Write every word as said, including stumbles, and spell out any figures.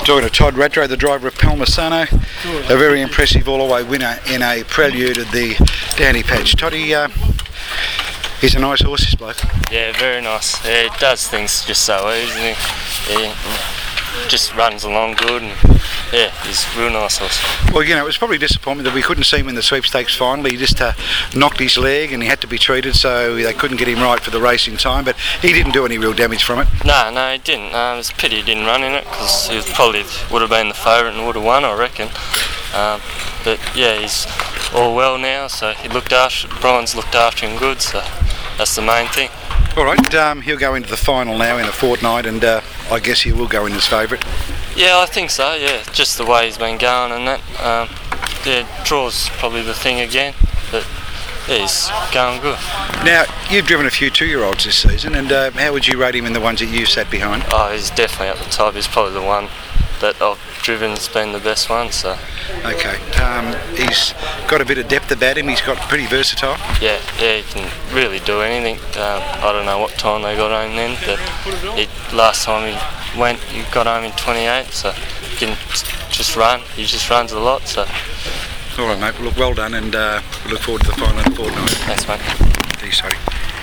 Talking to Todd Rattray, the driver of Palmisano, a very impressive all-the-way winner in a prelude of the Downy Patch. Toddy, uh, he's a nice horse, this bloke. Yeah, very nice. Yeah, he does things just so easy. He just runs along good, and yeah, he's a real nice horse. Well, you know, it was probably disappointment that we couldn't see him in the sweepstakes final. He just uh, knocked his leg and he had to be treated, so they couldn't get him right for the race in time, but he didn't do any real damage from it. No, no, he didn't. Um, it's a pity he didn't run in it, because he was probably would have been the favourite and would have won, I reckon. Um, but yeah, he's all well now, so he looked after, Brian's looked after him good, so that's the main thing. All right, um, he'll go into the final now in a fortnight, and uh, I guess he will go in as favourite. Yeah, I think so, yeah, just the way he's been going and that. Um, yeah, draw's probably the thing again, but yeah, he's going good. Now, you've driven a few two-year-olds this season, and uh, how would you rate him in the ones that you sat behind? Oh, he's definitely at the top. He's probably the one that I've driven that's been the best one, so. Okay, um, he's got a bit of depth about him, he's got pretty versatile. Yeah, yeah, he can really do anything. Um, I don't know what time they got home then, but he, last time he went, he got home in twenty-eight, so he can just run. He just runs a lot, so. All right, mate, look, well done, and uh, we look forward to the final in a fortnight. Thanks, mate. Thanks, sorry.